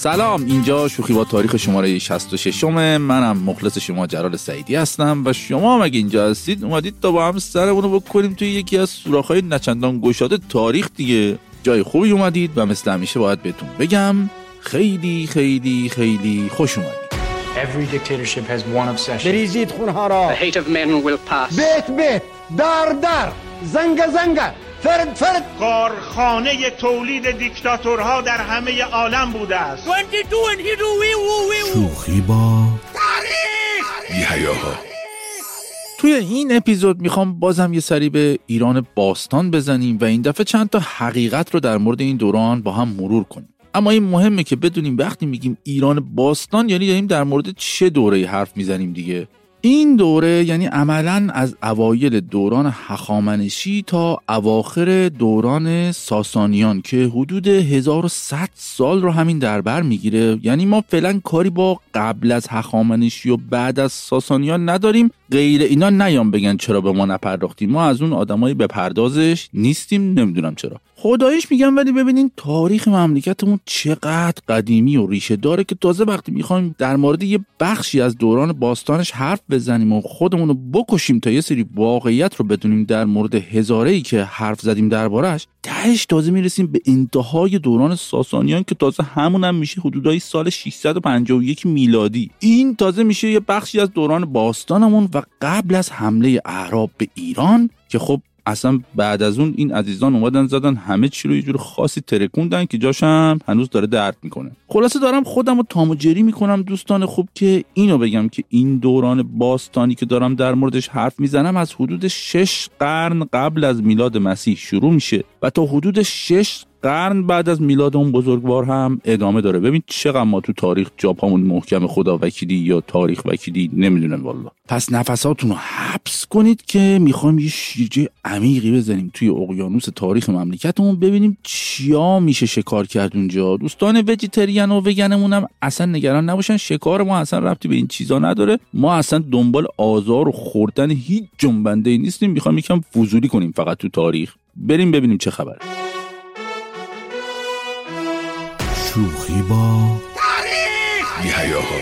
سلام، اینجا شوخی با تاریخ شماره 66 منم مخلص شما جلال سعیدی هستم و شما هم اگه اینجا هستید اومدید تا با هم سرمونو بکنیم توی یکی از سوراخ‌های نچندان گشاده تاریخ دیگه. جای خوبی اومدید و مثل همیشه باید بهتون بگم خیلی خیلی خیلی خوش اومدید. Every dictatorship has one obsession. بریزید خونها را. The hate of men will pass. بیت بیت، در در، زنگ زنگ، فرد فرد. کارخانه تولید دیکتاتورها در همه عالم بوده است. 22 and he do we. شوخی با تاریخ. یحیاها. توی این اپیزود میخوام بازم یه سری به ایران باستان بزنیم و این دفعه چند تا حقیقت رو در مورد این دوران با هم مرور کنیم. اما این مهمه که بدونیم وقتی میگیم ایران باستان یعنی داریم در مورد چه دوره‌ای حرف میزنیم دیگه. این دوره یعنی عملاً از اوایل دوران هخامنشی تا اواخر دوران ساسانیان که حدود 1100 سال رو همین در بر میگیره. یعنی ما فعلا کاری با قبل از هخامنشی و بعد از ساسانیان نداریم. غیر اینا نیام بگن چرا به ما نپرداختیم، ما از اون آدمایی به پردازش نیستیم، نمیدونم چرا. خداییش میگم ولی ببینین تاریخ مملکتمون چقدر قدیمی و ریشه داره که تازه وقتی میخوایم در مورد یه بخشی از دوران باستانش حرف بزنیم و خودمون رو بکشیم تا یه سری واقعیت رو بدونیم در مورد هزاره‌ای که حرف زدیم دربارش، تهش تازه میرسیم به انتهای دوران ساسانیان که تازه همون هم میشه حدودای سال 651 میلادی. این تازه میشه یه بخشی از دوران باستانمون و قبل از حمله اعراب به ایران که خب اصلا بعد از اون این عزیزان اومدن زدن همه چی رو یه جور خاصی ترکوندن که جاشم هنوز داره درد میکنه. خلاصه دارم خودم رو تام و جری میکنم دوستان خوب که اینو بگم که این دوران باستانی که دارم در موردش حرف میزنم از حدود 6 قرن قبل از میلاد مسیح شروع میشه و تا حدود 6 قرن بعد از میلاد اون بزرگوار هم ادامه داره. ببین چقدر ما تو تاریخ جاپامون محکم، خدا وکیلی یا تاریخ وکیلی نمیدونم والله. پس نفساتون رو حبس کنید که میخوایم یه شیرجه عمیقی بزنیم توی اقیانوس تاریخ مملکتمون ببینیم چیا میشه شکار کرد اونجا. دوستان وجیتریان و وگنمون هم اصلا نگران نباشن، شکار ما اصلا ربطی به این چیزا نداره. ما اصلا دنبال آزار و خوردن هیچ جنبنده‌ای نیستیم، میخوایم یکم فضولی کنیم فقط تو تاریخ. بریم ببینیم چه خبره. شوخی با تاریخ یحیاها.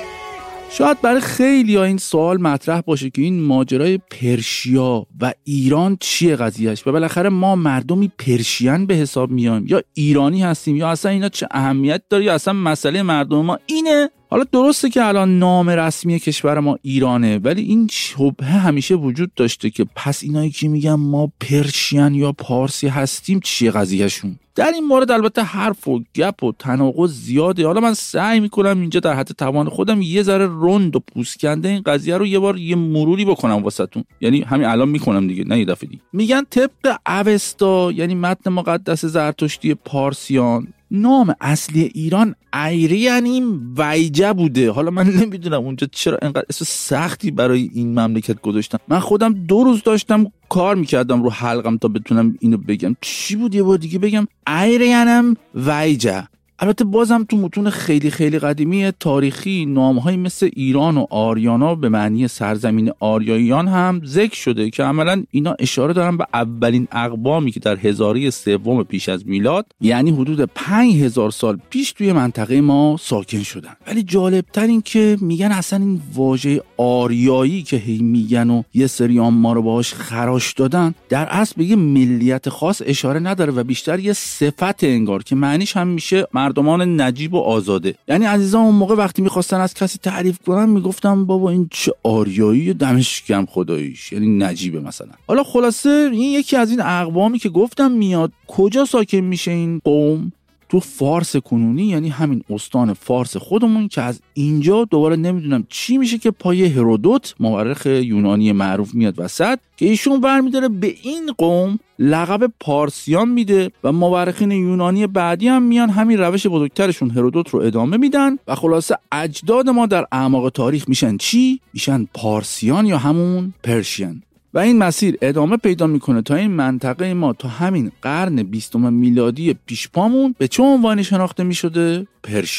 شاید برای خیلی ها این سوال مطرح باشه که این ماجرای پرشیا و ایران چیه قضیهش و بالاخره ما مردمی پرشین به حساب میایم یا ایرانی هستیم یا اصلا اینا چه اهمیت داره یا اصلا مسئله مردم ما اینه. حالا درسته که الان نام رسمی کشور ما ایرانه ولی این شبهه همیشه وجود داشته که پس اینایی که میگن ما پرشین یا پارسی هستیم چیه قضیهشون. در این مورد البته حرف و گپ و تناقض زیاده. حالا من سعی میکنم اینجا در حد توان خودم یه ذره رند و پوسکنده این قضیه رو یه بار یه مروری بکنم واسهتون. یعنی همین الان میکنم دیگه، نه یه دفعه دیگه. میگن طبق اوستا یعنی متن مقدس زرتشتی پارسیان نام اصلی ایران ایریانیم ویجه بوده. حالا من نمیدونم اونجا چرا اینقدر اسم سختی برای این مملکت گذاشتن. من خودم 2 روز داشتم کار میکردم رو حلقم تا بتونم اینو بگم. چی بود یه بار دیگه بگم؟ ایریانم ویجه. البته بازم تو متون خیلی خیلی قدیمی تاریخی نامهایی مثل ایران و آریانا به معنی سرزمین آریاییان هم ذکر شده که عملا اینا اشاره دارن به اولین اقوامی که در هزاره سوم پیش از میلاد یعنی حدود 5000 سال پیش توی منطقه ما ساکن شدن. ولی جالبتر این که میگن اصلا این واژه آریایی که هی میگن و یه سریام ما رو باهاش خراش دادن در اصل به یه ملیت خاص اشاره نداره و بیشتر یه صفت انگار که معنیش هم میشه مردمان نجیب و آزاده. یعنی عزیزان اون موقع وقتی میخواستن از کسی تعریف کنن میگفتن بابا این چه آریایی دمش گرم خداییش، یعنی نجیبه مثلا. حالا خلاصه این یکی از این اقوامی که گفتم میاد. کجا ساکن میشه این قوم؟ تو فارس کنونی، یعنی همین استان فارس خودمون که از اینجا دوباره نمیدونم چی میشه که پای هرودوت مورخ یونانی معروف میاد وسط که ایشون برمیداره به این قوم لقب پارسیان میده و مورخین یونانی بعدی هم میان همین روش بزرگترشون هرودوت رو ادامه میدن و خلاصه اجداد ما در اعماق تاریخ میشن چی؟ میشن پارسیان یا همون پرشین. و این مسیر ادامه پیدا میکنه تا این منطقه ما تا همین قرن 20 میلادی پیش پامون به چه عنوانی شناخته میشده؟ پرشیا.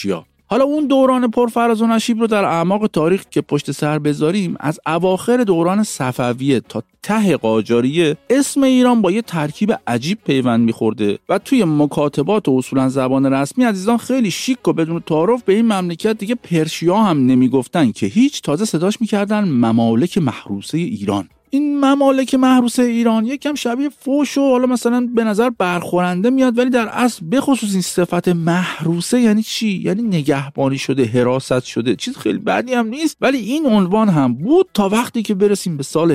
حالا اون دوران پرفراز و نشیب رو در اعماق تاریخ که پشت سر بذاریم، از اواخر دوران صفویه تا ته قاجاریه اسم ایران با یه ترکیب عجیب پیوند می‌خورده و توی مکاتبات و اصولا زبان رسمی عزیزان خیلی شیک و بدون تعارف به این مملکت دیگه پرشیا هم نمیگفتن که هیچ، تازه صداش می‌کردن ممالک محروسه ایران. این ممالک محروسه ایران یکم شبیه فوش و حالا مثلا به نظر برخورنده میاد، ولی در اصل به خصوص این صفت محروسه یعنی چی؟ یعنی نگهبانی شده، حراست شده، چیز خیلی بدی هم نیست، ولی این عنوان هم بود تا وقتی که برسیم به سال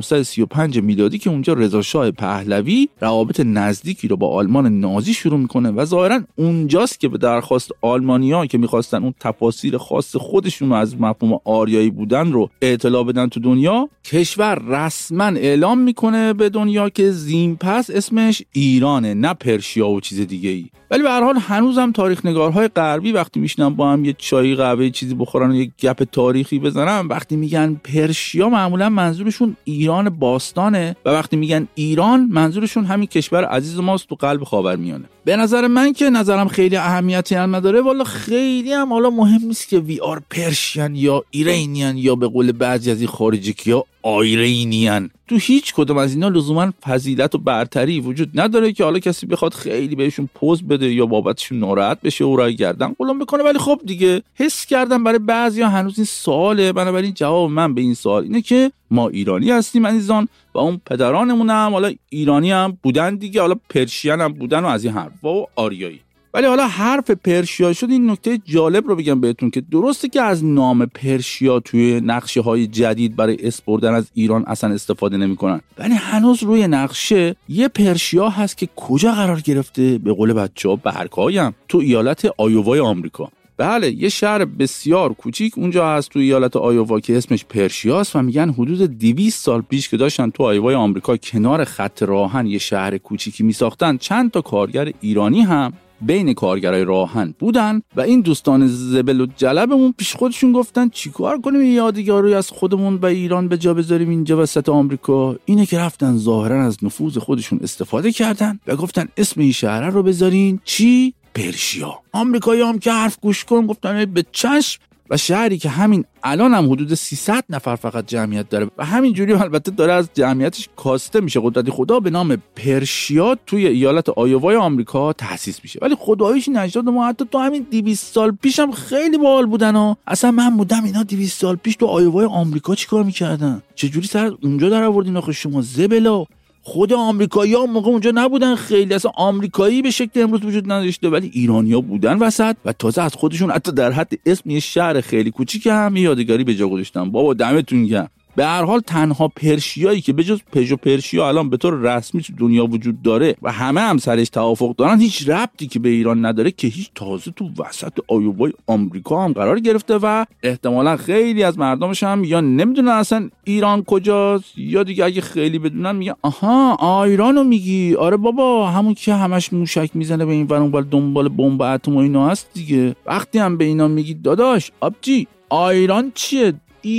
1935 میلادی که اونجا رضا شاه پهلوی روابط نزدیکی رو با آلمان نازی شروع میکنه و ظاهرا اونجاست که به درخواست آلمانی‌ها که میخواستن اون تفاسیر خاص خودشون از مفهوم آریایی بودن رو اطلاع بدن تو دنیا، کشور رسما اعلام میکنه به دنیا که زین پس اسمش ایرانه، نه پرشیا و چیز دیگه ای. ولی به هر حال هنوزم تاریخ نگارهای غربی وقتی میشنن با هم یه چای قهوه چیزی بخورن و یه گپ تاریخی بزنن، وقتی میگن پرشیا معمولا منظورشون ایران باستانه و وقتی میگن ایران منظورشون همین کشور عزیز ماست تو قلب خاورمیانه. به نظر من که نظرم خیلی اهمیتی هم نداره، والا خیلی هم حالا مهم نیست که وی آر پرشین یا ایرانیان یا به قول بعضی از این خارجی‌ها آیرینیان. تو هیچ کدوم از اینا لزوما فضیلت و برتری وجود نداره که حالا کسی بخواد خیلی بهشون پوز بده یا بابتشون ناراحت بشه و رای گردن قلم بکنه. ولی خب دیگه حس کردم برای بعضیا هنوز این سواله. بنابراین جواب من به این سوال اینه که ما ایرانی هستیم عزیزان و اون پدرانمون هم حالا ایرانی هم بودن دیگه، حالا پرشین هم بودن و از این حرفا و آریایی. ولی حالا حرف پرشیا شد، این نکته جالب رو بگم بهتون که درسته که از نام پرشیا توی نقشه های جدید برای اسم بردن از ایران اصلا استفاده نمی کنن، ولی هنوز روی نقشه یه پرشیا هست که کجا قرار گرفته؟ به قول بچه‌ها برکایم، تو ایالت آیووای آمریکا. بله، یه شهر بسیار کوچیک اونجا هست تو ایالت آیووا که اسمش پرشیاست و میگن حدود 200 سال پیش که داشتن تو آیووای آمریکا کنار خط راهن یه شهر کوچیکی میساختن، چند تا کارگر ایرانی هم بین کارگرای راهن بودن و این دوستان زبل و جلبمون پیش خودشون گفتن چیکار کنیم این یادگاری از خودمون و ایران به جا بذاریم اینجا وسط آمریکا. اینه که رفتن ظاهرا از نفوذ خودشون استفاده کردن و گفتن اسم این شهر رو بذارین چی؟ پرشیا. آمریکایی هم که حرف گوش کن گفتن به چشم و شهری که همین الان هم حدود 300 نفر فقط جمعیت داره و همین جوری البته داره از جمعیتش کاسته میشه، قدرت خدا به نام پرشیا توی ایالت آیووای آمریکا تأسیس میشه. ولی خداییش نجات ما حتی تو همین 200 سال پیش هم خیلی باحال بودن ها. اصلا من بودم اینا 200 سال پیش تو آیووای آمریکا چیکار میکردن؟ چه جوری سر اونجا در آوردین آخه شما زبلا؟ خود آمریکایی‌ها موقع اونجا نبودن، خیلی اصلا آمریکایی به شکل امروز وجود نداشته، ولی ایرانی‌ها بودن وسط و تازه از خودشون حتی در حد اسم یه شهر خیلی کوچیک هم یادگاری به جا گذاشتن. بابا دمتون گرم. به هر حال تنها پرشیایی که به جز پژو پرشیا الان به طور رسمی تو دنیا وجود داره و همه هم سرش توافق دارن، هیچ ربطی که به ایران نداره که هیچ، تازه تو وسط آیووای آمریکا هم قرار گرفته و احتمالاً خیلی از مردمش هم یا نمیدونن اصلا ایران کجاست یا دیگه اگه خیلی بدونن میگن آها ایرانو میگی، آره بابا همون که همش موشک میزنه به این ور اون ور دنبال بمب اتم و اینا هست دیگه. وقتی هم به اینا میگی داداش آبجی ایران چیه؟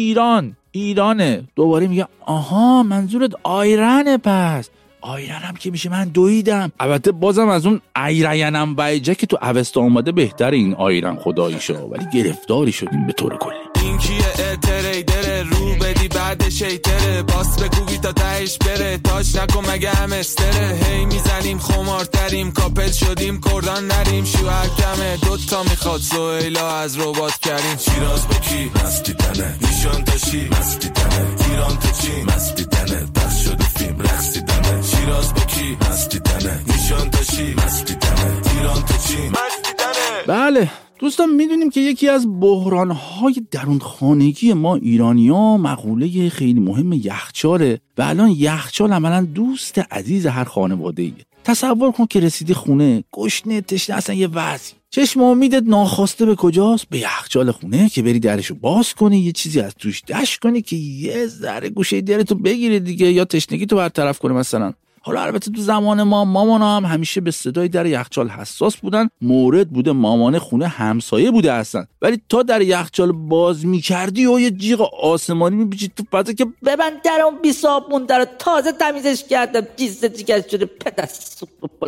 ایرانه. دوباره میگه آها منظورت آیرنه، پس آیرنم که میشه من دویدم. البته بازم از اون ایرینم وایجه که تو اوستا اومده بهتره این آیرن خداییشا، ولی گرفتاری شدیم به طور کلی. این کیه تریدره رو بدی بعد شیطره، باس بگو تا تهش بره، تاش نکن مگه هم استره، هی میزنیم خمارتریم کاپل شدیم کردان نریم، شوهر کمه دوتا میخواد سویلا از ربات کردیم. شیراز با کی مستی تنه، نیشان تاشی مستی تنه، ایران تو چی مستی تنه، پخش شده فیلم رقصی تنه. شیراز با کی مستی تنه، نیشان تاشی مستی تنه، ایران تو چی مستی تنه. بله دوستان، میدونیم که یکی از بحران‌های درون خانگی ما ایرانی‌ها مقوله خیلی مهم یخچاله و الان یخچال عملاً دوست عزیز هر خانواده‌ایه. تصور کن که رسیدی خونه گشنه تشنه، اصلا یه وضعی، چشم امیدت ناخواسته به کجاست؟ به یخچال خونه که بری درشو باز کنی، یه چیزی از توش دش کنی که یه ذره گوشه درتو بگیره دیگه، یا تشنگی تو برطرف کنه مثلا. حالا البته تو زمان ما مامانا هم همیشه به صدای در یخچال حساس بودن، مورد بوده مامان خونه همسایه بوده هستن، ولی تا در یخچال باز میکردی و یه جیغ آسمانی میپیچید تو فضا که ببند در اون بی صابون در تازه تمیزش کردم، جیزه جیگش شده پدست.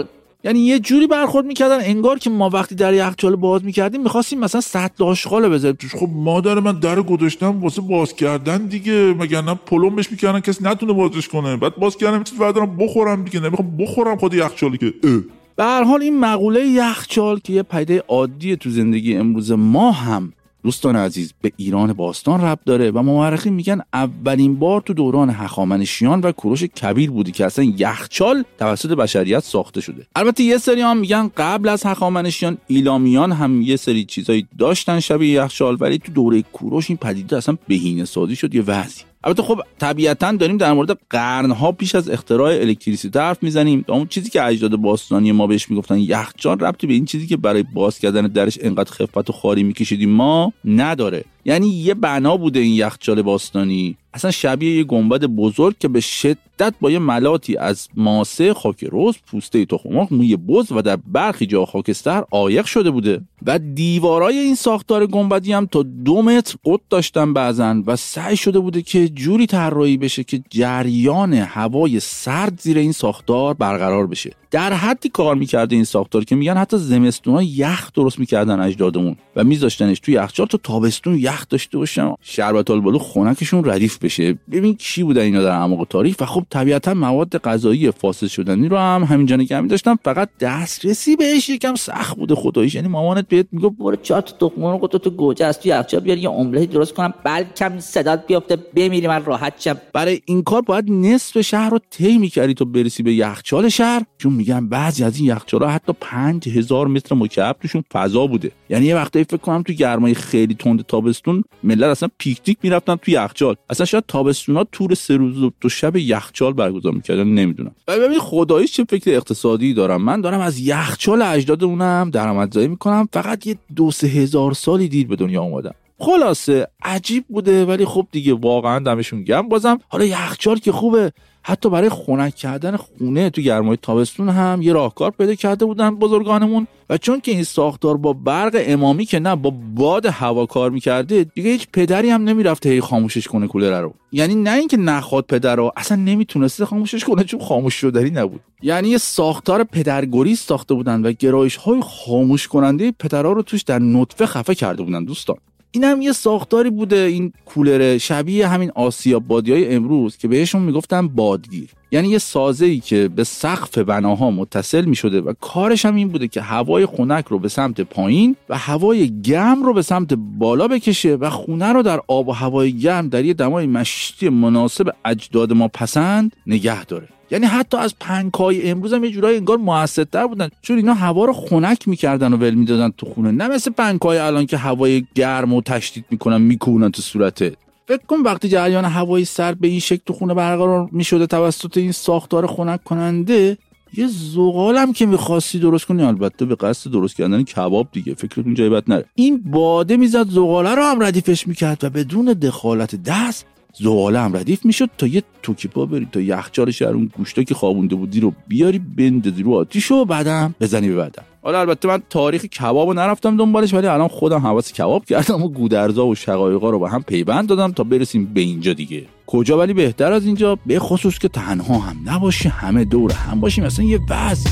یعنی یه جوری برخورد میکردن انگار که ما وقتی در یخچال باز میکردیم میخواستیم مثلا سطل آشغال بذاریم توش. خب مادر من در گذاشتم واسه باز کردن دیگه، مگر نه پلمبش میکردن کسی نتونه بازش کنه، بعد باز کردم چیز بردارم بخورم دیگه، نمیخوام بخورم خود یخچالی که به هر حال این مقوله یخچال که یه پدیده عادیه تو زندگی امروز ما هم دوستان عزیز به ایران باستان ربط داره و مورخین میگن اولین بار تو دوران هخامنشیان و کوروش کبیر بودی که اصلا یخچال توسط بشریت ساخته شده. البته یه سری هم میگن قبل از هخامنشیان ایلامیان هم یه سری چیزایی داشتن شبیه یخچال، ولی تو دوره کوروش این پدیده اصلا بهینه‌سازی شد یه وضعی. البته خب طبیعتاً داریم در مورد قرن‌ها پیش از اختراع الکتریسیته حرف میزنیم. اون چیزی که اجداد باستانی ما بهش میگفتن یخچال ربطی به این چیزی که برای باز کردن درش انقدر خفت و خاری میکشیدیم ما نداره. یعنی یه بنا بوده این یخچال باستانی، اصلا شبیه یه گنبد بزرگ که به شدت با یه ملاتی از ماسه، خاک رز، پوسته تخم مرغ، موی بز و در برخی جا خاکستر عایق شده بوده و دیوارای این ساختار گنبدی هم تا 2 متر قطر داشتن بعضن و سعی شده بوده که جوری طراحی بشه که جریان هوای سرد زیر این ساختار برقرار بشه. در حدی کار میکرده این ساختار که میگن حتی زمستونا یخ درست میکردن اجدادمون و میذاشتنش توی یخچال تا تابستون یخ داشته باشن، شربت البالو خنکشون ردیف بشه. ببین کی بودن اینا در اعماق تاریخ. و خب طبیعتا مواد غذایی فاسد شدنی رو هم همینجا نگه داشتن، فقط دسترسی بهش یکم سخت بوده خداییش. یعنی مامانت بهت میگه برو 4 تا تخم مرغ تو گوجه از توی یخچال بیار یه املت درست کنم، بلکم صدات بیفته بمیری من راحت شم. برای این کار باید نصف شهر رو طی می‌کردی تا برسی به یخچال شهر، چون میگن بعضی از این یخچال‌ها حتی 5000 متر مکعب توشون فضا بوده. یعنی یه وقتایی فکر کنم تو گرمای خیلی تند تابستون ملت اصلا پیکنیک میرفتن تو یخچال. اصلا شاید تابستونا تور 3 روز و 2 شب یخچال برگزار می‌کردن، نمیدونم. ببین خداییش چه فکر اقتصادی دارم. من دارم از یخچال اجدادمونم درآمدزایی می‌کنم، فقط یه 2-3 هزار سالی دیر به دنیا اومدم. خلاصه عجیب بوده، ولی خب دیگه واقعا دمشون گرم. بازم حالا یخچال که خوبه، حتی برای خنک کردن خونه تو گرمای تابستون هم یه راهکار پیدا کرده بودن بزرگانمون. و چون که این ساختار با برق امامی که نه با باد هوا کار میکرده، دیگه هیچ پدری هم نمیرفته هی خاموشش کنه کولر رو. یعنی نه اینکه نخواد پدر رو، اصلا نمیتونسته خاموشش کنه چون خاموش شدنی نبود. یعنی یه ساختار پدرگریز ساخته بودن و گرایش‌های خاموش کننده پدرها رو توش در نطفه خفه کرده بودن دوستان. این هم یه ساختاری بوده، این کولر شبیه همین آسیاب بادیای امروز که بهشون میگفتن بادگیر. یعنی یه سازه‌ای که به سقف بناها متصل می‌شده و کارش هم این بوده که هوای خنک رو به سمت پایین و هوای گرم رو به سمت بالا بکشه و خونه رو در آب و هوای گرم در یه دمای مشتی مناسب اجداد ما پسند نگه داره. یعنی حتی از پنکای امروز هم یه جورایی انگار موثرتر بودن، چون اینا هوا رو خنک می‌کردن و ول می‌دادن تو خونه، نه مثل پنکای الان که هوای گرم و تشدید می‌کنن میکونن تو صورتت. فکر کن وقتی جریان هوایی سرد به این شکل تو خونه برقرار می‌شده توسط این ساختار خنک کننده، یه زغالم که می‌خواستی درست کنی، البته به قصد درست کردن کباب دیگه، فکرتون جای بد نره، این باده میزد زغاله رو هم ردیفش می‌کرد و بدون دخالت دست زغاله هم ردیف میشد تا یه توکی پا بری تا یخچال شهر اون گوشتا که خوابونده بودی رو بیاری بندازی رو آتیش و بعدم بزنی به بدن. حالا البته من تاریخ کبابو نرفتم دنبالش، ولی الان خودم حواس کباب کردم و گودرزا و شقایقا رو با هم پیوند دادم تا برسیم به اینجا دیگه. کجا ولی بهتر از اینجا، به خصوص که تنها هم نباشی، همه دور هم باشیم، مثلا یه وضع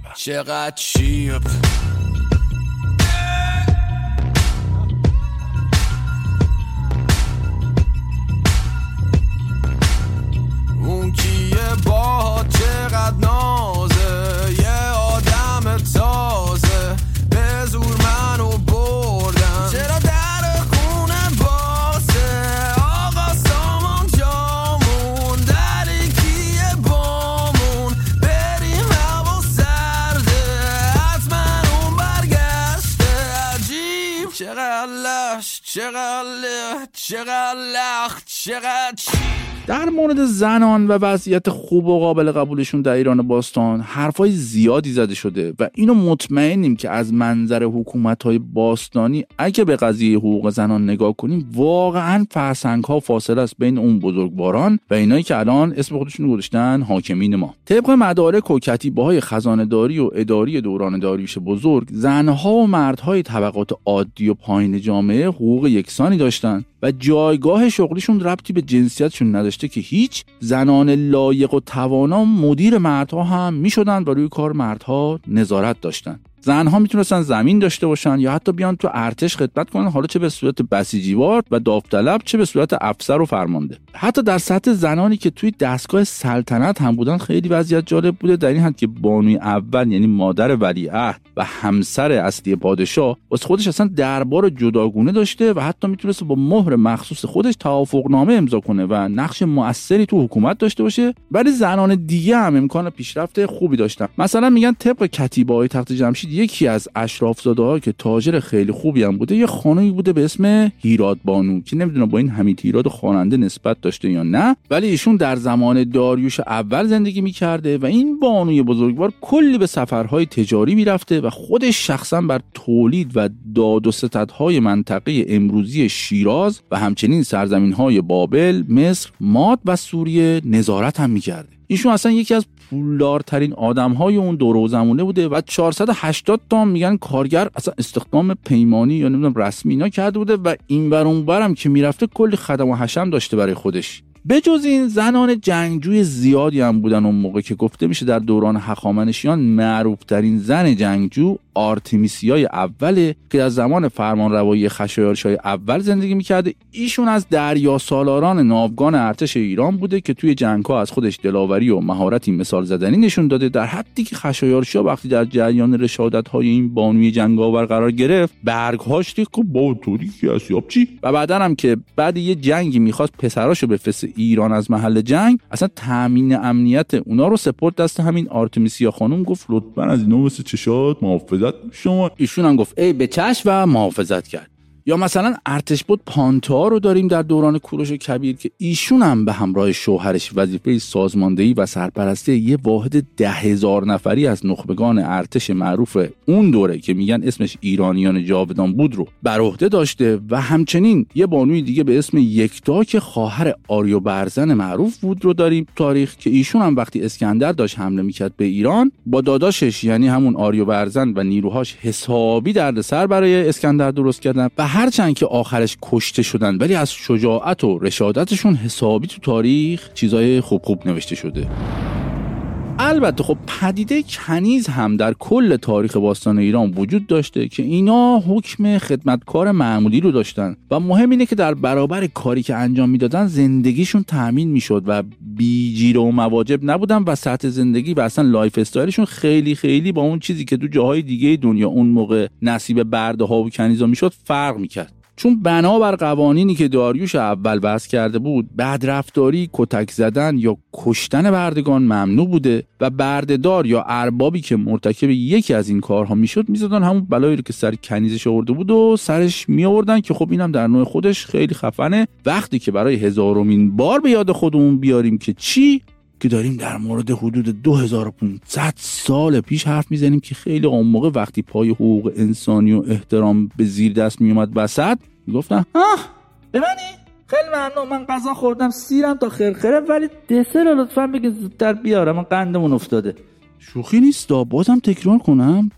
چقدر چیپ اون کیه با چقدر نازه، یه آدم تازه به زور منو بردن، چرا در خونه باسه آقا سامان جامون، دری کیه بامون بریم هوا سرده، حتما اون برگشته عجیب، چقدر لش چقدر له چقدر لخ چقدر در مورد زنان و وضعیت خوب و قابل قبولشون در ایران باستان حرفای زیادی زده شده و اینو مطمئنیم که از منظر حکومت‌های باستانی اگه به قضیه حقوق زنان نگاه کنیم واقعاً فرسنگ‌ها فاصله است بین اون بزرگواران و اینایی که الان اسم خودشون گذاشتن حاکمین ما. طبق مدارک و کتیبه‌های خزانه‌داری و اداری دوران داریوش بزرگ، زنها و مردهای طبقات عادی و پایین جامعه حقوق یکسانی داشتن. و جایگاه شغلیشون ربطی به جنسیتشون نداشته که هیچ. زنان لایق و توانا مدیر مردها هم میشدن و روی کار مردها نظارت داشتن. زنها میتونستن زمین داشته باشن یا حتی بیان تو ارتش خدمت کنن، حالا چه به صورت بسیجیوار و داوطلب چه به صورت افسر و فرمانده. حتی در سطح زنانی که توی دستگاه سلطنت هم بودن خیلی وضعیت جالب بوده، در این حد که بانوی اول یعنی مادر ولیعهد و همسر اصلی پادشاه واسه خودش اصلا دربار جداگونه داشته و حتی میتونست با مهر مخصوص خودش توافقنامه امضا کنه و نقش مؤثری تو حکومت داشته باشه. ولی زنان دیگه هم امکان پیشرفت خوبی داشتن. مثلا میگن طبق کتیبه‌های تخت جمشید یکی از اشرافزاده‌ها که تاجر خیلی خوبی هم بوده یه خانومی بوده به اسم هیراد بانو که نمیدونم با این حمید هیراد خواننده نسبت داشته یا نه، ولی ایشون در زمان داریوش اول زندگی میکرده و این بانوی بزرگوار کلی به سفرهای تجاری میرفته و خودش شخصا بر تولید و داد و ستدهای منطقه امروزی شیراز و همچنین سرزمین‌های بابل، مصر، ماد و سوریه نظارت هم میکرده. ایشون اصلا یکی از پولدارترین آدم‌های اون دوره و زمونه بوده و 480 تا میگن کارگر اصلا استخدام پیمانی یا نمیدونم رسمی اینا کرده بوده و این ور اون برم که میرفته کلی خدم و حشم داشته برای خودش. بجز این زنان جنگجوی زیادی هم بودن اون موقع که گفته میشه در دوران هخامنشیان معروف ترین زن جنگجو آرتمیسیای اوله که از زمان فرمانروایی خشایارشای اول زندگی میکرده. ایشون از دریا سالاران ناوگان ارتش ایران بوده که توی جنگ‌ها از خودش دلاوری و مهارتی مثال زدنی نشون داده، در حدی که خشایارشا وقتی در جریان رشادت‌های این بانوی جنگاور قرار گرفت برگ‌هاش ریخت که با توری کی اسیاب چی. و بعدن هم که بعد یه جنگی می‌خواست پسراشو بفرسته ایران از محل جنگ، اصلا تامین امنیت اونا رو سپرد دست همین آرتمیسیا خانم. گفت لطفاً از اینا مثل چشات محافظت شما. ایشون هم گفت ای به چشم و محافظت کرد. یا مثلا ارتشبد پانتا رو داریم در دوران کوروش کبیر که ایشون هم به همراه شوهرش وظیفه سازماندهی و سرپرستی یه واحد 10,000 نفری از نخبگان ارتش معروف اون دوره که میگن اسمش ایرانیان جاودان بود رو بر عهده داشته. و همچنین یه بانوی دیگه به اسم یکتا که خواهر آریو برزن معروف بود رو داریم تاریخ که ایشون هم وقتی اسکندر داشت حمله میکرد به ایران با داداشش یعنی همون آریو برزن و نیروهاش حسابی دردسر برای اسکندر درست کردن و هرچند که آخرش کشته شدن ولی از شجاعت و رشادتشون حسابی تو تاریخ چیزای خوب نوشته شده. البته خب پدیده کنیز هم در کل تاریخ باستان ایران وجود داشته که اینا حکم خدمتکار معمولی رو داشتن و مهم اینه که در برابر کاری که انجام میدادن زندگیشون تأمین میشد و بی‌جیر و مواجب نبودن و سطح زندگی و اصلا لایف استایلشون خیلی با اون چیزی که تو جاهای دیگه دنیا اون موقع نصیب برده ها و کنیزا میشد فرق میکرد. چون بنابر قوانینی که داریوش اول وضع کرده بود بدرفتاری، کتک زدن یا کشتن بردگان ممنوع بوده و بردهدار یا اربابی که مرتکب یکی از این کارها میشد میزدن همون بلایی رو که سر کنیزش آورده بود و سرش می آوردن که خب اینم در نوع خودش خیلی خفنه. وقتی که برای 1000مین بار به یاد خودمون بیاریم که چی که داریم در مورد حدود 2500 سال پیش حرف میزنیم که خیلی اون موقع وقتی پای حقوق انسانی و احترام به زیر دست میومد وسط میگفتن ببینی خیلی ممنون من غذا خوردم سیرم تا خرخره ولی دسر رو لطفاً بگید زودتر بیارم من قندمون افتاده. شوخی نیست بازم تکرار کنم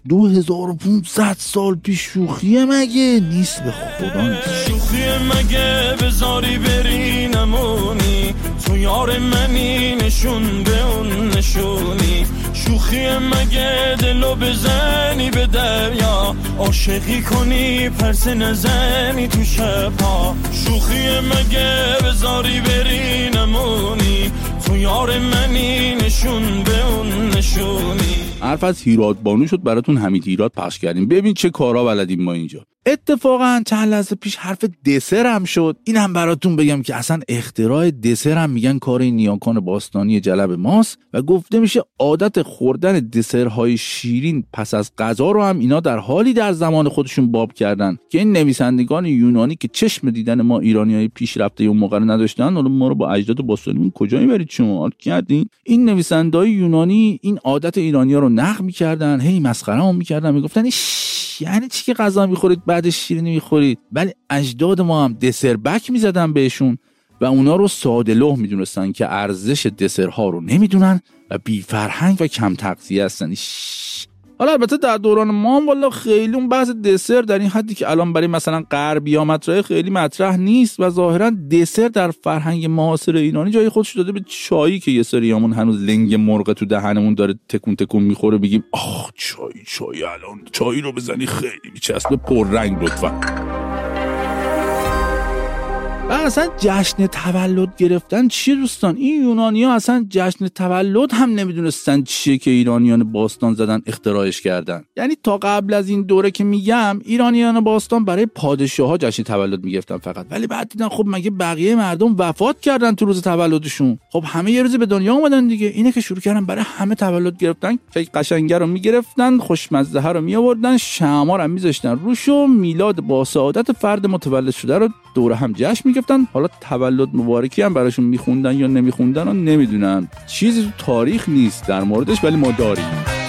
2500 سال پیش شوخیه مگه نیست به خدا نیست. شوخیه مگه بذاری بری نمونی تو یار منی نشون به اون نشونی. شوخیه مگه دلو بزنی به دریا عاشقی کنی پرس نزنی تو شبها. شوخیه مگه بذاری بری نمونی تو یار منی نشون به اون نشونی. حرف از هیراد بانو شد براتون حمید هیراد پخش کردیم. ببین چه کارا بلدیم ما اینجا. اتفاقا چند لحظه پیش حرف دسر هم شد. این هم براتون بگم که اصلا اختراع دسر هم میگن کار نیاکان باستانی جلب ماست و گفته میشه عادت خوردن دسرهای شیرین پس از غذا رو هم اینا در حالی در زمان خودشون باب کردن که این نویسندگان یونانی که چشم دیدن ما ایرانیای پیشرفته اون موقع نداشتن حالا ما رو با اجداد باستانیمون کجا میبرید شما حال کردین. این نویسنده‌های یونانی این عادت ایرانی‌ها رو نقد می‌کردن، هی مسخره‌مون می‌کردن، میگفتن یعنی چی که غذا می‌خورید بعدش شیرینی می‌خورید. ولی اجداد ما هم دسر بک می‌زدن بهشون و اونا رو ساده لوح می‌دونستن که ارزش دسرها رو نمی‌دونن و بی فرهنگ و کم تغذیه هستن. حالا البته در دوران ما والا خیلی اون بحث دسر در این حدی که الان برای مثلا غربی‌ها مطرح خیلی مطرح نیست و ظاهرا دسر در فرهنگ معاصر ایرانی جای خودش داده به چایی که یه سریامون هنوز لنگ مرغ تو دهنمون داره تکون تکون میخوره بگیم آخ چای الان چای رو بزنی خیلی میچسبه پررنگ لطفا. و اصلا جشن تولد گرفتن چیه دوستان؟ این یونانی‌ها اصلا جشن تولد هم نمیدونستن چیه که ایرانیان باستان زدن اختراعش کردن. یعنی تا قبل از این دوره که میگم ایرانیان باستان برای پادشاه‌ها جشن تولد میگرفتن فقط، ولی بعد دیدن خب مگه بقیه مردم وفات کردن تو روز تولدشون، خب همه یه روزی به دنیا اومدن دیگه، اینه که شروع کردن برای همه تولد گرفتن. کیک قشنگه رو میگرفتن، خوشمزه ها رو میآوردن، شمع رو میذاشتن روش و میلاد با سعادت فرد متولد شده رو دوره هم جشن میگرفتن. حالا تولد مبارکی هم براشون میخوندن یا نمیخوندن و نمیدونن، چیزی تو تاریخ نیست در موردش، ولی ما داریم.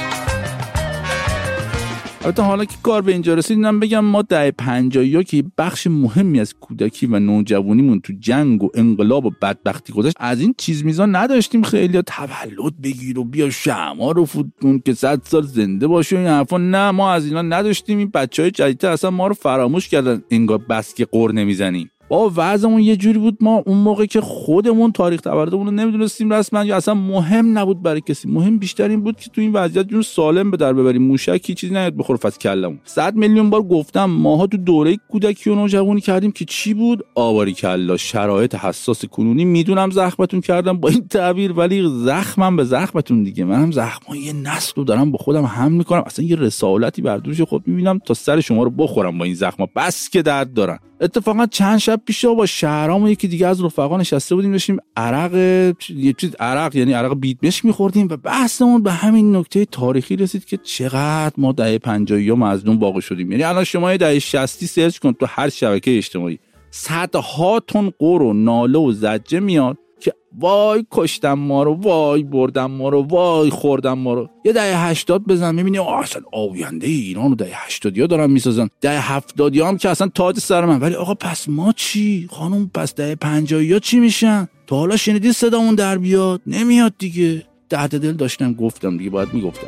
البته حالا که کار به اینجا رسید اینم بگم ما دهه 50 که بخش مهمی از کودکی و نوجوانیمون تو جنگ و انقلاب و بدبختی گذشت، از این چیز میزان نداشتیم خیلی تولد بگیر و بیا شمع رو فوتون که 100 سال زنده باشه این حرفا. نه ما از اینا نداشتیم. این بچهای جدیدتر اصلا ما رو فراموش کردن، انگار بس که قر نمیزنیم. با وضعمون یه جوری بود ما اون موقع که خودمون تاریخ تولدمون رو نمیدونستیم رسما یا اصلا مهم نبود برای کسی. مهم بیشتر این بود که تو این وضعیت جون سالم به در ببریم، موشکی چیزی نیاد بخوره فاز کلمون. 100 میلیون بار گفتم ماها تو دوره کودکی و نوجوانی کردیم که چی بود؟ آواری کلا. شرایط حساس کنونی میدونم زخمتون کردم با این تعبیر، ولی زخمم به زخمتون دیگه. منم زخمای یه نسل رو دارم با خودم حمل میکنم، اصلا یه رسالتی بر دوش خود میبینم تا سر شما رو بخورم با این زخما، بس که درد دارن. اتفاقا چند شب پیش با شهرامون یکی دیگه از رفقا نشسته بودیم داشتیم عرق یعنی عرق بیدمشک می‌خوردیم و بحثمون به همین نکته تاریخی رسید که چقدر ما دهه 50 مظلوم واقع شدیم. یعنی الان شما دهه 60 سرچ کن تو هر شبکه اجتماعی، صدها تن قر و ناله و زجه میاد که وای کشتم ما رو، وای بردم ما رو، وای خوردم ما رو. یه دهه 80 بزن میبینی اصلا آینده ایران رو دهه 80 دارن میسازن، دهه 70 هم که اصلا تاج سر من. ولی آقا پس ما چی خانم؟ پس دهه 50 چی میشن؟ تا حالا شنیدی صدامون در بیاد؟ نمیاد دیگه. درد دل داشتم گفتم دیگه، باید میگفتم.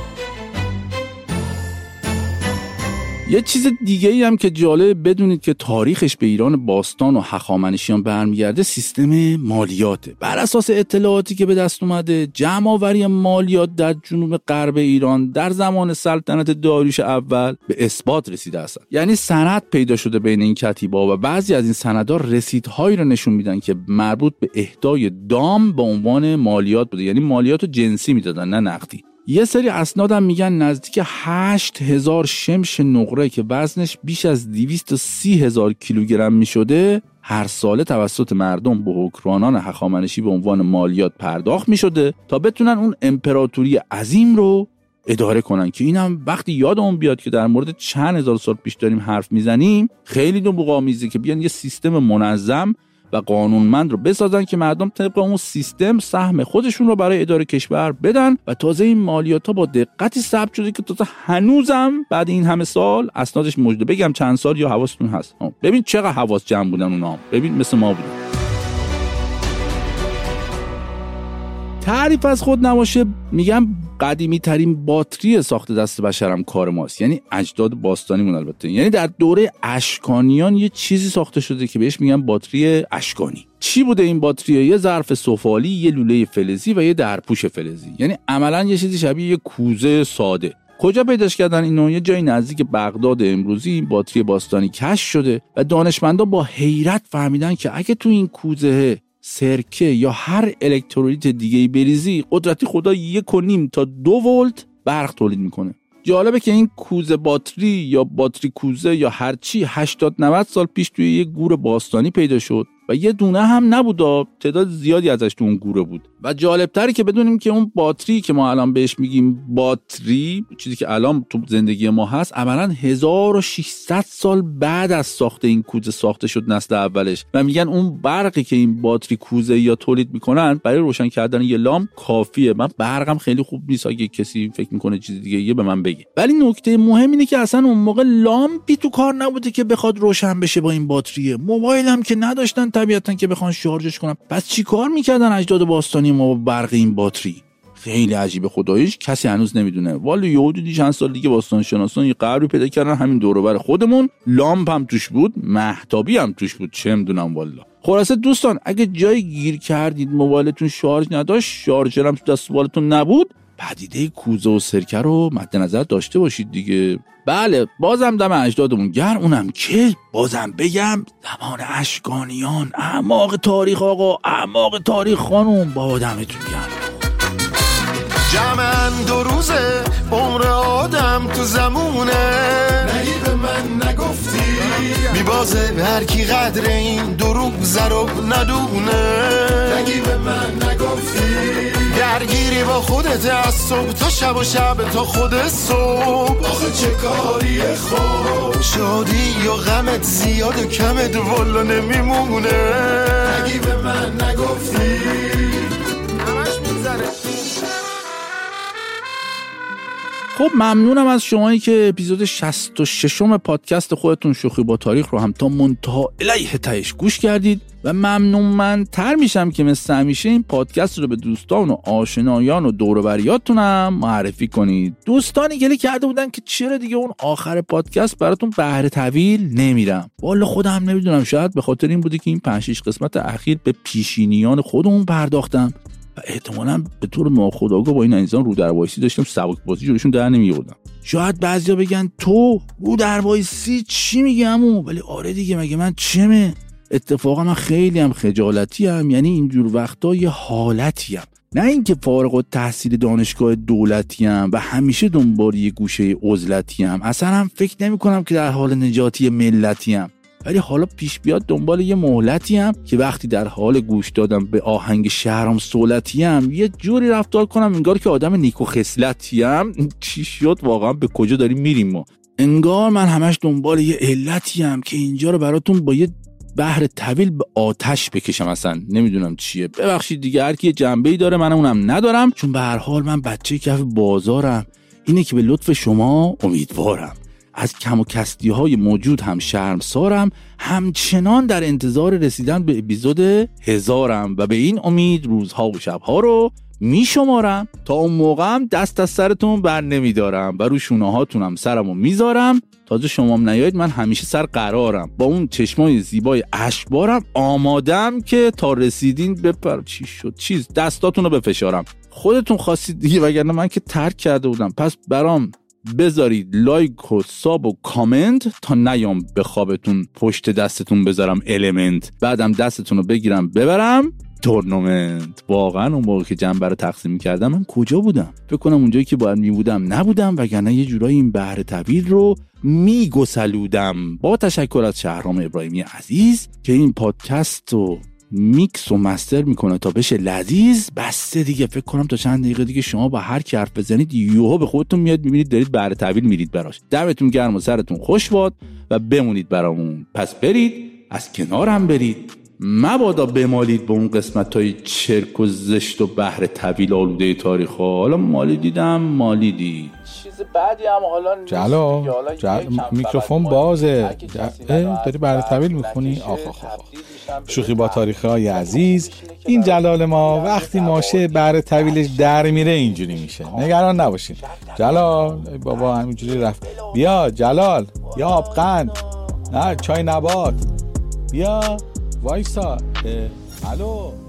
یه چیز دیگه ای هم که جالب بدونید که تاریخش به ایران باستان و هخامنشیان برمیگرده سیستم مالیاته. بر اساس اطلاعاتی که به دست اومده، جمع آوری مالیات در جنوب غرب ایران در زمان سلطنت داریوش اول به اثبات رسیده است. یعنی سند پیدا شده بین این کتیبا و بعضی از این سندها رسیدهایی رو نشون میدن که مربوط به اهدای دام به عنوان مالیات بوده، یعنی مالیات جنسی میدادن نه نقدی. یه سری اسناد هم میگن نزدیک 8000 شمش نقره که وزنش بیش از 230,000 کیلوگرم میشده هر ساله توسط مردم به حکمرانان هخامنشی به عنوان مالیات پرداخت میشده تا بتونن اون امپراتوری عظیم رو اداره کنن. که اینم وقتی یادمون بیاد که در مورد چند هزار سال پیش داریم حرف میزنیم، خیلی نوآمیزه که بیان یه سیستم منظم و قانونمند رو بسازن که مردم طبق اون سیستم سهم خودشون رو برای اداره کشور بدن. و تازه این مالیات‌ها با دقتی ثبت شده که تازه هنوزم بعد این همه سال اسنادش موجوده. بگم چند سال یا حواستون هست؟ ببین چقدر حواس جمع بودن اونا، ببین مثل ما بودن. تعریف از خود نباشه میگم قدیمی ترین باتری ساخت دست بشرم کار ماست، یعنی اجداد باستانیمون. البته یعنی در دوره اشکانیان یه چیزی ساخته شده که بهش میگن باتری اشکانی. چی بوده این باتری؟ یه ظرف سفالی، یه لوله فلزی و یه درپوش فلزی. یعنی عملاً یه چیزی شبیه یه کوزه ساده. کجا پیداش کردن اینو؟ یه جای نزدیک بغداد امروزی این باتری باستانی کشف شده و دانشمندا با حیرت فهمیدن که اگه تو این کوزه سرکه یا هر الکترولیت دیگه‌ای بریزی، قدرتی خدا 1.5 تا 2 ولت برق تولید میکنه. جالبه که این کوزه باتری یا باتری کوزه یا هر چی 80-90 سال پیش توی یه گور باستانی پیدا شد و یه دونه هم نبود، تعداد زیادی ازش تو اون گوره بود. و جالب‌تره که بدونیم که اون باتری که ما الان بهش میگیم باتری، چیزی که الان تو زندگی ما هست، عملاً 1600 سال بعد از ساخت این کوزه ساخته شد، نسل اولش. و میگن اون برقی که این باتری کوزه یا تولید میکنن برای روشن کردن یه لامپ کافیه. من برقم خیلی خوب نیست، اگه کسی فکر میکنه چیز دیگه یه به من بگه. ولی نکته مهم اینه که اصلا اون موقع لامپی تو کار نبوده که بخواد روشن بشه با این باتریه. موبایل هم که نداشتن طبیعتاً که بخوان شارژش کنن. پس چیکار میکردن اجداد باستانی ما با برق این باتری؟ خیلی عجیبه خداییش، کسی هنوز نمیدونه. والا یهودی چند سال دیگه باستان شناسان یه قبری پیدا کردن همین دور و بر خودمون، لامپ هم توش بود، مهتابی هم توش بود، چه میدونم والا. خلاصه دوستان اگه جایی گیر کردید موبایلتون شارژ نداشت، شارژر هم تو دست موبایلتون نبود، پدیده کوزه و سرکه رو مد نظر داشته باشید دیگه. بله بازم دم اجدادمون گرم، اونم که بازم بگم زمان اشکانیان، اعماق تاریخ آقا، اعماق تاریخ خانوم، با دمتون گرم. جمعن 2 روزه عمر آدم تو زمونه، نگی به من نگفتی میبازه هر کی قدر این دروغ رو ندونه، نگی به من نگفتی درگیری با خودت از صبح تا شب و شب تا خود صبح، آخه چه کاریه خوب شادی یا غمت زیاد و کمت والا نمیمونه، نگی به من نگفتی همش میگذره. خب ممنونم از شمایی که اپیزود 66 پادکست خودتون شوخی با تاریخ رو هم تا منتها الیه تهش گوش کردید و ممنون‌مندتر میشم که مثل همیشه این پادکست رو به دوستان و آشنایان و دور و بریاتونم معرفی کنید. دوستانی گله کرده بودن که چرا دیگه اون آخر پادکست براتون بهره طویل نمیرم. والا خودم نمیدونم، شاید به خاطر این بوده که این 5-6 قسمت اخیر به پیشینیان خودمون پرداختم و احتمالاً به طور ناخودآگاه با این انسان رو در وایسی داشتم سبک بازی جلوشون در نمیآوردم. شاید بعضیا بگن تو رو در وایسی چی میگی عمو؟ ولی آره دیگه، مگه من چمه؟ اتفاقا من خیلی هم خجالتی ام، یعنی اینجور وقتا یه حالتی ام، نه اینکه فارغ التحصیل دانشگاه دولتی ام و همیشه دنبال یه گوشه عزلتی ام، اصلا هم فکر نمی کنم که در حال نجاتی ملتی ام، ولی حالا پیش بیاد دنبال یه مهلتی ام که وقتی در حال گوش دادم به آهنگ شهرام سولتی ام یه جوری رفتار کنم انگار که آدم نیکو خصلتی ام. چی شد واقعا؟ به کجا داریم میریم ما؟ انگار من همش دنبال یه علتی ام که اینجا رو براتون با یه بحر طویل به آتش بکشم، اصلا نمیدونم چیه. ببخشید دیگه، هر کی جنبه‌ای داره، من اونم ندارم، چون به هر حال من بچه کف بازارم. اینه که به لطف شما امیدوارم. از کم و کستی های موجود هم شرمسارم، همچنان در انتظار رسیدن به اپیزود 1000م و به این امید روزها و شبها رو می شمارم. تا اون موقع هم دست از سرتون بر نمی دارم و رو شونه هاتونم سرمو میذارم. تازه شمام نیایید من همیشه سر قرارم، با اون چشمای زیبای اشکبارم آمادم که تا رسیدین چی شد دستاتون رو بفشارم. خودتون خواستید دیگه، وگرنه من که ترک کرده بودم. پس برام بذارید لایک و ساب و کامنت تا نیام به خوابتون پشت دستتون بذارم المنت، بعدم دستتون رو بگیرم ببرم تورنمنت. واقعا اون موقع که جنبه رو تقسیم می‌کردم من کجا بودم؟ فکر کنم اونجایی که باید میبودم نبودم، وگرنه یه جورایی این بحر طویل رو میگسلودم. با تشکر از شهرام ابراهیمی عزیز که این پادکست رو میکس و مستر میکنه تا بشه لذیذ. بسته دیگه، فکر کنم تا چند دقیقه دیگه شما با هر کی حرف بزنید یوها به خودتون میاد میبینید دارید بحر طویل میرید براش. دمتون گرم و سرتون خوش باد و بمونید برامون. پس برید از کنارم برید، مبادا بمالید به اون قسمت‌های چرک و زشت و بحر طویل آلوده تاریخ ها. حالا مالیدید چیز بعدی هم حالا میکروفون بازه. داری بحر طویل میخونی؟ آخ شوخی با تاریخ های عزیز. این جلال ما وقتی ماشه بحر طویلش در میره اینجوری میشه، نگران نباشین. جلال بابا همینجوری رفت. بیا جلال، یا آبقند، نه چای نبات، بیا وایسا. الو